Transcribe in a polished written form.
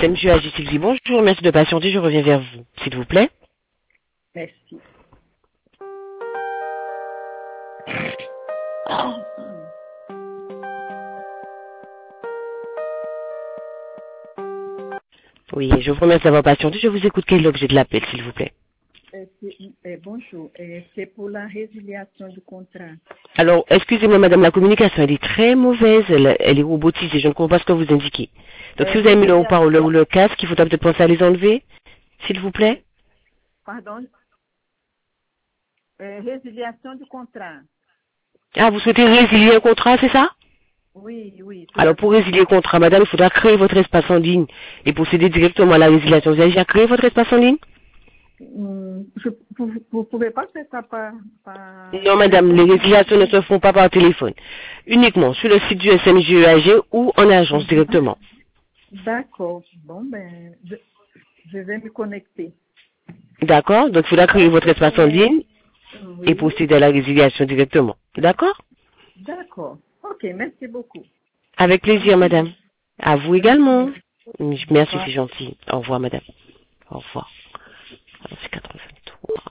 SMG Agit dit bonjour, merci de patienter, je reviens vers vous, s'il vous plaît. Merci. Oui, je vous remercie d'avoir patienté, je vous écoute. Quel est l'objet de l'appel, s'il vous plaît? Bonjour, c'est pour la résiliation du contrat. Alors, excusez-moi madame, la communication, elle est très mauvaise, elle est robotisée, je ne comprends pas ce que vous indiquez. Donc si vous avez mis le haut-parleur ou le casque, il faudra peut-être penser à les enlever, s'il vous plaît. Pardon? Résiliation du contrat. Ah, vous souhaitez résilier un contrat, c'est ça? Oui, oui. Alors pour résilier le contrat, madame, il faudra créer votre espace en ligne et procéder directement à la résiliation. Vous avez déjà créé votre espace en ligne? Vous pouvez pas faire ça par... Non, madame, les résiliations ne se font pas par téléphone. Uniquement sur le site du SMGEAG ou en agence directement. D'accord. Bon, ben, je vais me connecter. D'accord? Donc, il faudra créer votre espace en ligne Oui. et procéder à la résiliation directement. D'accord? D'accord. Ok, merci beaucoup. Avec plaisir, madame. À vous également. Merci, Au revoir. c'est gentil. Au revoir, madame. Au revoir. Alors, c'est 80.